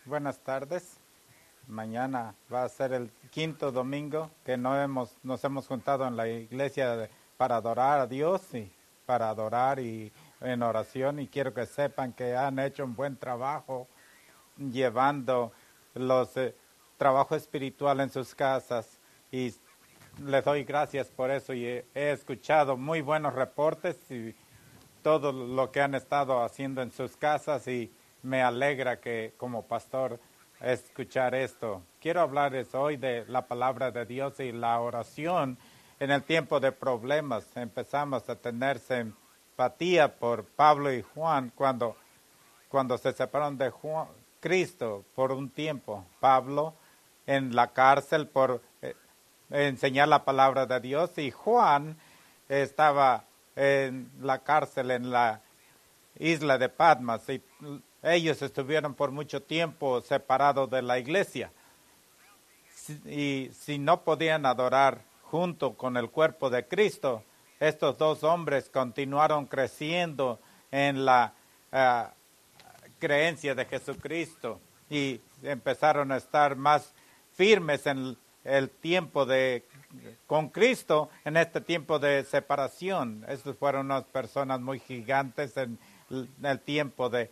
Buenas tardes. Mañana va a ser el quinto domingo que nos hemos juntado en la iglesia para adorar a Dios y para adorar y en oración. Y quiero que sepan que han hecho un buen trabajo llevando los trabajo espiritual en sus casas. Y les doy gracias por eso. Y he escuchado muy buenos reportes y todo lo que han estado haciendo en sus casas y me alegra que como pastor escuchar esto. Quiero hablarles hoy de la palabra de Dios y la oración en el tiempo de problemas. Empezamos a tener simpatía por Pablo y Juan cuando se separaron de Cristo por un tiempo. Pablo en la cárcel por enseñar la palabra de Dios y Juan estaba en la cárcel en la isla de Patmos y ellos estuvieron por mucho tiempo separados de la iglesia y si no podían adorar junto con el cuerpo de Cristo, estos dos hombres continuaron creciendo en la creencia de Jesucristo y empezaron a estar más firmes en el tiempo con Cristo en este tiempo de separación. Estos fueron unas personas muy gigantes en el tiempo de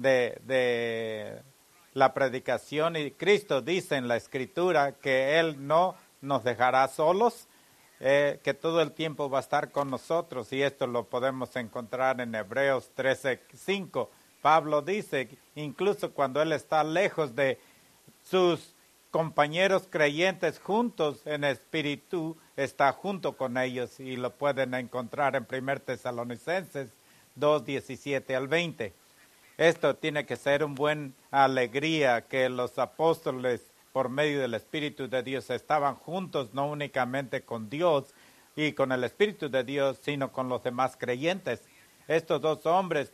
la predicación y Cristo dice en la Escritura que Él no nos dejará solos, que todo el tiempo va a estar con nosotros y esto lo podemos encontrar en Hebreos 13:5. Pablo dice, incluso cuando él está lejos de sus compañeros creyentes juntos en espíritu, está junto con ellos y lo pueden encontrar en 1 Tesalonicenses 2:17-20. Esto tiene que ser una buena alegría que los apóstoles por medio del Espíritu de Dios estaban juntos, no únicamente con Dios y con el Espíritu de Dios, sino con los demás creyentes. Estos dos hombres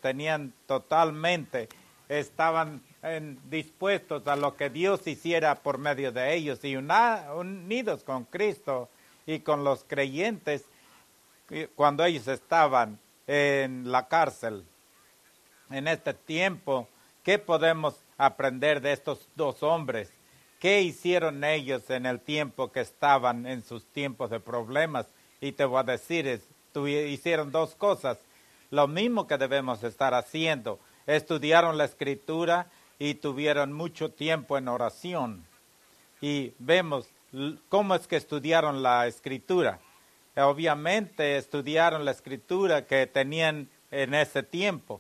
estaban dispuestos a lo que Dios hiciera por medio de ellos y unidos con Cristo y con los creyentes cuando ellos estaban en la cárcel. En este tiempo, ¿qué podemos aprender de estos dos hombres? ¿Qué hicieron ellos en el tiempo que estaban en sus tiempos de problemas? Y te voy a decir, hicieron dos cosas. Lo mismo que debemos estar haciendo. Estudiaron la Escritura y tuvieron mucho tiempo en oración. Y vemos cómo es que estudiaron la Escritura. Obviamente estudiaron la Escritura que tenían en ese tiempo.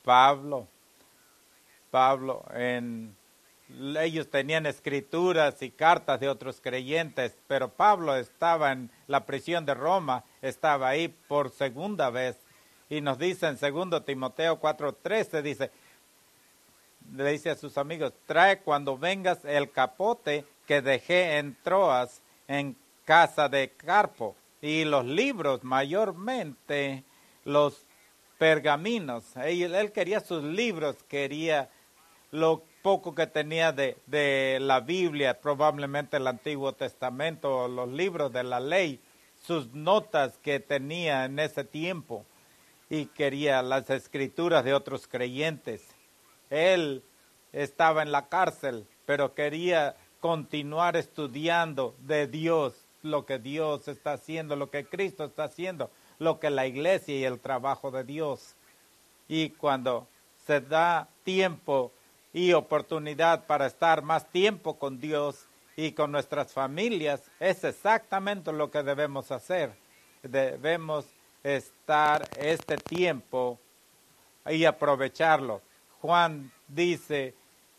Ellos tenían escrituras y cartas de otros creyentes, pero Pablo estaba en la prisión de Roma, estaba ahí por segunda vez. Y nos dice en 2 Timoteo 4:13, le dice a sus amigos, trae cuando vengas el capote que dejé en Troas, en casa de Carpo, y los libros, mayormente los pergaminos. Él quería sus libros, quería lo poco que tenía de la Biblia, probablemente el Antiguo Testamento, los libros de la ley, sus notas que tenía en ese tiempo, y quería las escrituras de otros creyentes. Él estaba en la cárcel, pero quería continuar estudiando de Dios, lo que Dios está haciendo, lo que Cristo está haciendo, lo que la iglesia y el trabajo de Dios. Y cuando se da tiempo y oportunidad para estar más tiempo con Dios y con nuestras familias, es exactamente lo que debemos hacer. Debemos estar este tiempo y aprovecharlo. Juan dice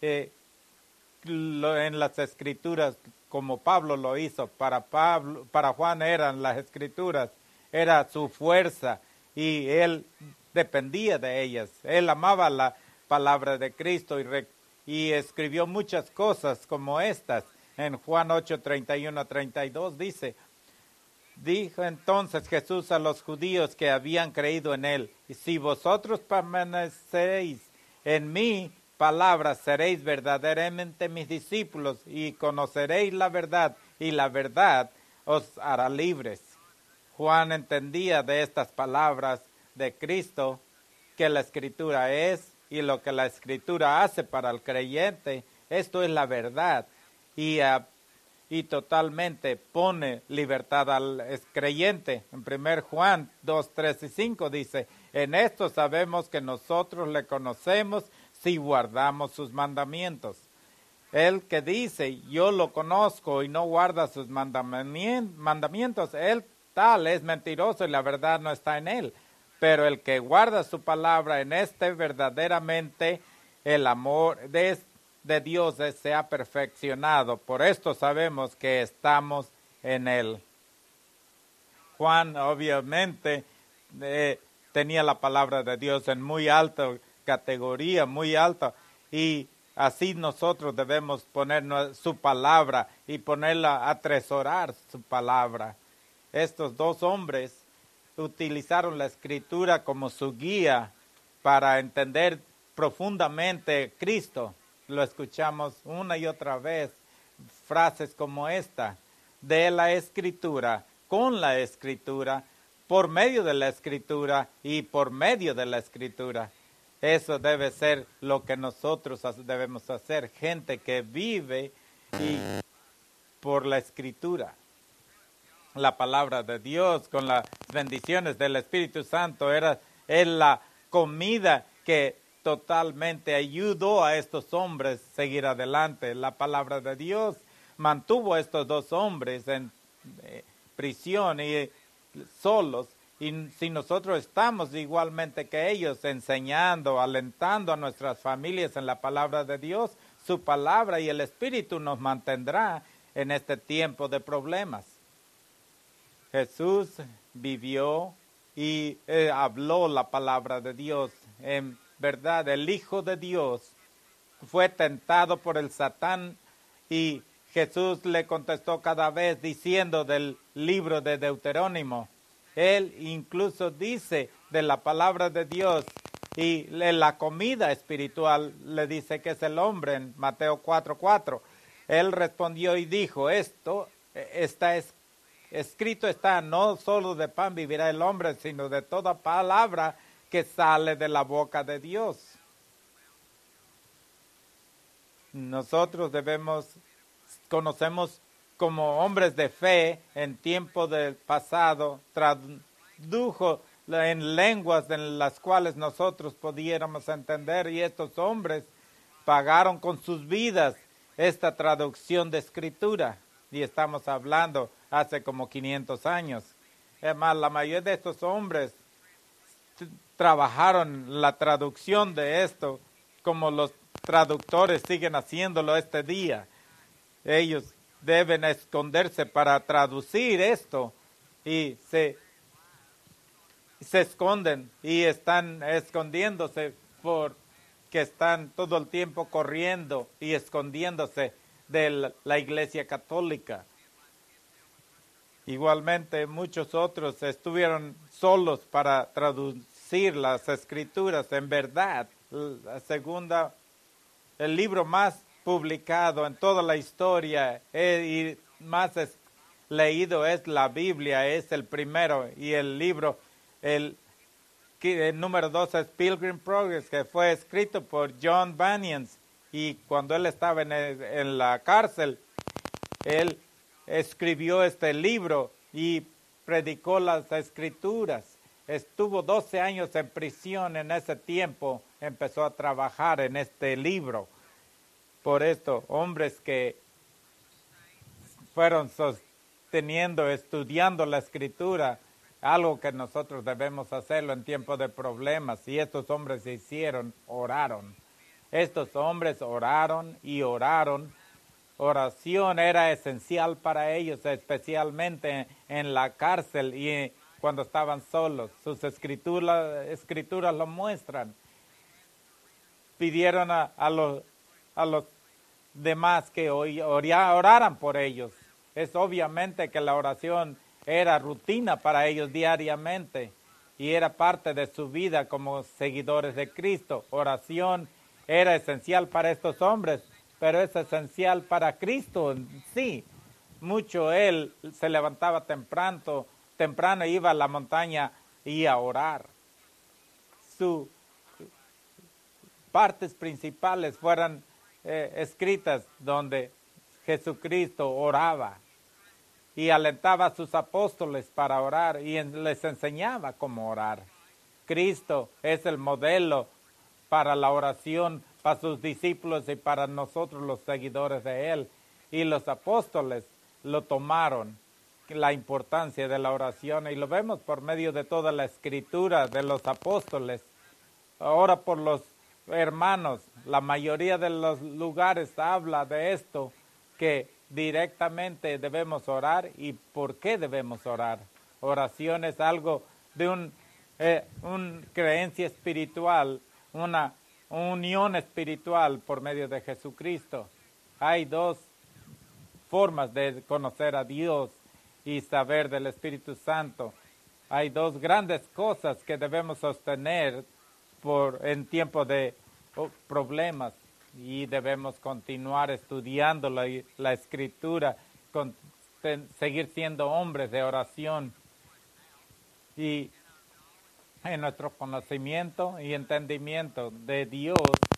en las Escrituras, como Pablo lo hizo, para Juan eran las Escrituras, era su fuerza y él dependía de ellas. Él amaba la palabra de Cristo y escribió muchas cosas como estas. En Juan 8:31-32 dijo entonces Jesús a los judíos que habían creído en él, si vosotros permaneceréis en mi palabra, seréis verdaderamente mis discípulos y conoceréis la verdad, y la verdad os hará libres. Juan entendía de estas palabras de Cristo que la Escritura es y lo que la Escritura hace para el creyente Esto es la verdad y totalmente pone libertad al creyente. En 1 Juan 2, 3 y 5 dice, en esto sabemos que nosotros le conocemos si guardamos sus mandamientos. El que dice, yo lo conozco y no guarda sus mandamientos, él tal es mentiroso y la verdad no está en él. Pero el que guarda su palabra, en este verdaderamente el amor de Dios se ha perfeccionado. Por esto sabemos que estamos en él. Juan obviamente tenía la palabra de Dios en muy alta categoría, muy alta, y así nosotros debemos poner su palabra y ponerla, atesorar su palabra. Estos dos hombres utilizaron la Escritura como su guía para entender profundamente Cristo. Lo escuchamos una y otra vez, frases como esta, de la Escritura, con la Escritura, por medio de la Escritura y por medio de la Escritura. Eso debe ser lo que nosotros debemos hacer, gente que vive por la Escritura. La palabra de Dios con las bendiciones del Espíritu Santo es la comida que totalmente ayudó a estos hombres a seguir adelante. La palabra de Dios mantuvo a estos dos hombres en prisión y solos. Y si nosotros estamos igualmente que ellos enseñando, alentando a nuestras familias en la palabra de Dios, su palabra y el Espíritu nos mantendrá en este tiempo de problemas. Jesús vivió y habló la palabra de Dios. En verdad, el Hijo de Dios fue tentado por el Satán y Jesús le contestó cada vez diciendo del libro de Deuterónimo. Él incluso dice de la palabra de Dios y la comida espiritual le dice que es el hombre en Mateo 4:4. Él respondió y dijo, esto está escrito está, no solo de pan vivirá el hombre, sino de toda palabra que sale de la boca de Dios. Nosotros conocemos como hombres de fe en tiempo del pasado, tradujo en lenguas en las cuales nosotros pudiéramos entender y estos hombres pagaron con sus vidas esta traducción de Escritura y estamos hablando hace como 500 años. Además, la mayoría de estos hombres trabajaron la traducción de esto como los traductores siguen haciéndolo este día. Ellos deben esconderse para traducir esto y se esconden y están escondiéndose porque están todo el tiempo corriendo y escondiéndose de la Iglesia Católica. Igualmente muchos otros estuvieron solos para traducir las Escrituras. En verdad, el libro más publicado en toda la historia y más leído es la Biblia, es el primero, y el libro, el número 2 es Pilgrim Progress, que fue escrito por John Bunyan, y cuando él estaba en la cárcel, él escribió este libro y predicó las Escrituras. Estuvo 12 años en prisión en ese tiempo, empezó a trabajar en este libro. Por esto, hombres que fueron estudiando la Escritura, algo que nosotros debemos hacerlo en tiempos de problemas, y estos hombres oraron. Estos hombres oraron y oraron. Oración era esencial para ellos, especialmente en la cárcel y cuando estaban solos. Sus escrituras lo muestran. Pidieron a los demás que oraran por ellos. Es obviamente que la oración era rutina para ellos diariamente y era parte de su vida como seguidores de Cristo. Oración era esencial para estos hombres, pero es esencial para Cristo en sí. Mucho él se levantaba temprano iba a la montaña y a orar. Sus partes principales fueron escritas donde Jesucristo oraba y alentaba a sus apóstoles para orar y les enseñaba cómo orar. Cristo es el modelo para la oración, para sus discípulos y para nosotros los seguidores de Él. Y los apóstoles lo tomaron, la importancia de la oración, y lo vemos por medio de toda la escritura de los apóstoles. Ahora por los hermanos, la mayoría de los lugares habla de esto, que directamente debemos orar y por qué debemos orar. Oración es algo de una creencia espiritual, una unión espiritual por medio de Jesucristo. Hay dos formas de conocer a Dios y saber del Espíritu Santo. Hay dos grandes cosas que debemos sostener en tiempo de problemas, y debemos continuar estudiando la Escritura, seguir siendo hombres de oración y en nuestro conocimiento y entendimiento de Dios.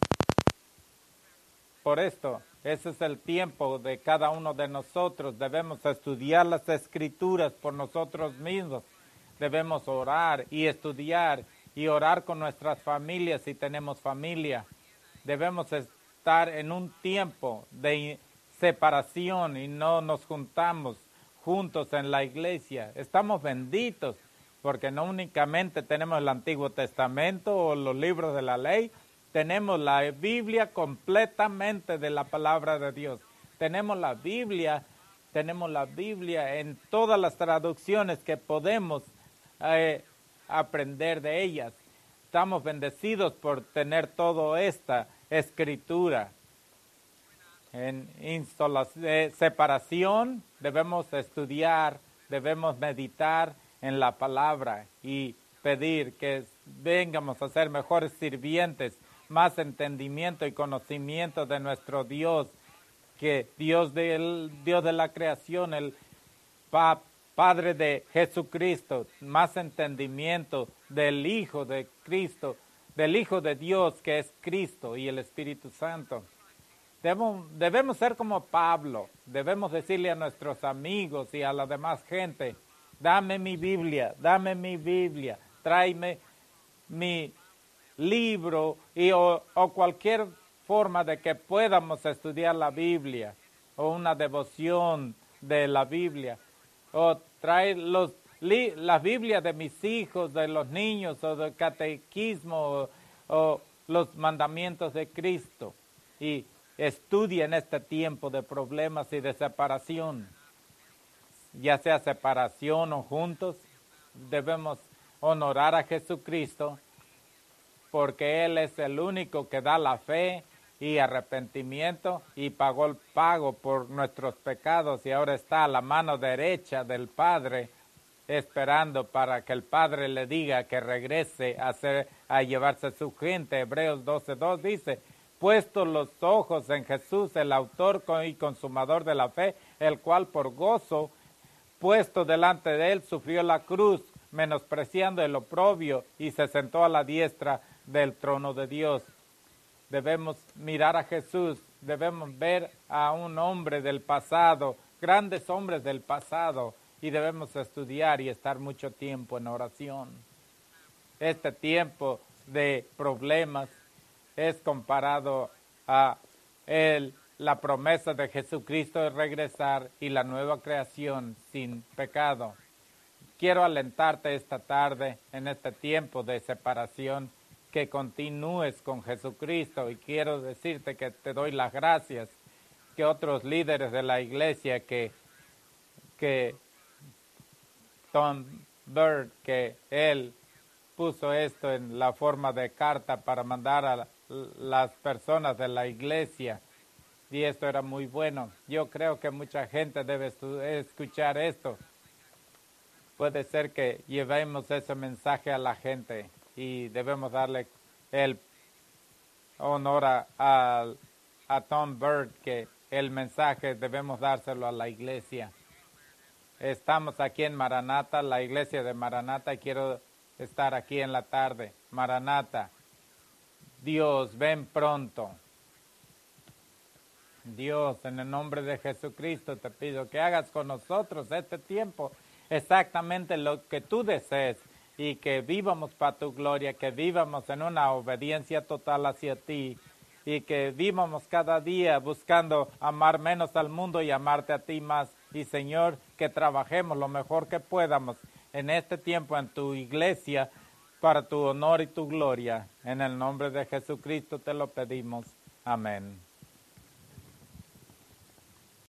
Por esto, ese es el tiempo de cada uno de nosotros. Debemos estudiar las Escrituras por nosotros mismos. Debemos orar y estudiar y orar con nuestras familias si tenemos familia. Debemos estar en un tiempo de separación y no nos juntamos juntos en la iglesia. Estamos benditos porque no únicamente tenemos el Antiguo Testamento o los libros de la ley, tenemos la Biblia completamente de la palabra de Dios. Tenemos la Biblia en todas las traducciones que podemos aprender de ellas. Estamos bendecidos por tener toda esta escritura. En separación debemos estudiar, debemos meditar en la palabra y pedir que vengamos a ser mejores sirvientes, más entendimiento y conocimiento de nuestro Dios, que Dios de la creación, el Padre de Jesucristo, más entendimiento del Hijo de Cristo, del Hijo de Dios que es Cristo y el Espíritu Santo. Debemos ser como Pablo, debemos decirle a nuestros amigos y a la demás gente: dame mi Biblia, tráeme mi libro o cualquier forma de que podamos estudiar la Biblia, o una devoción de la Biblia, o traer la Biblia de mis hijos, de los niños, o del catequismo, o los mandamientos de Cristo, y estudia en este tiempo de problemas y de separación, ya sea separación o juntos. Debemos honorar a Jesucristo, porque Él es el único que da la fe y arrepentimiento y pagó el pago por nuestros pecados, y ahora está a la mano derecha del Padre, esperando para que el Padre le diga que regrese a llevarse a su gente. Hebreos 12:2 dice: puestos los ojos en Jesús, el autor y consumador de la fe, el cual por gozo puesto delante de él sufrió la cruz, menospreciando el oprobio, y se sentó a la diestra del trono de Dios. Debemos mirar a Jesús, debemos ver a un hombre del pasado, grandes hombres del pasado, y debemos estudiar y estar mucho tiempo en oración. Este tiempo de problemas es comparado a la promesa de Jesucristo de regresar y la nueva creación sin pecado. Quiero alentarte esta tarde, en este tiempo de separación, que continúes con Jesucristo, y quiero decirte que te doy las gracias que otros líderes de la iglesia, que Tom Bird, que él puso esto en la forma de carta para mandar a las personas de la iglesia, y esto era muy bueno. Yo creo que mucha gente debe escuchar esto. Puede ser que llevemos ese mensaje a la gente, y debemos darle el honor a Tom Bird, que el mensaje debemos dárselo a la iglesia. Estamos aquí en Maranata, la iglesia de Maranata, y quiero estar aquí en la tarde. Maranata, Dios, ven pronto. Dios, en el nombre de Jesucristo te pido que hagas con nosotros este tiempo exactamente lo que tú desees y que vivamos para tu gloria, que vivamos en una obediencia total hacia ti y que vivamos cada día buscando amar menos al mundo y amarte a ti más. Y Señor, que trabajemos lo mejor que podamos en este tiempo en tu iglesia para tu honor y tu gloria. En el nombre de Jesucristo te lo pedimos. Amén.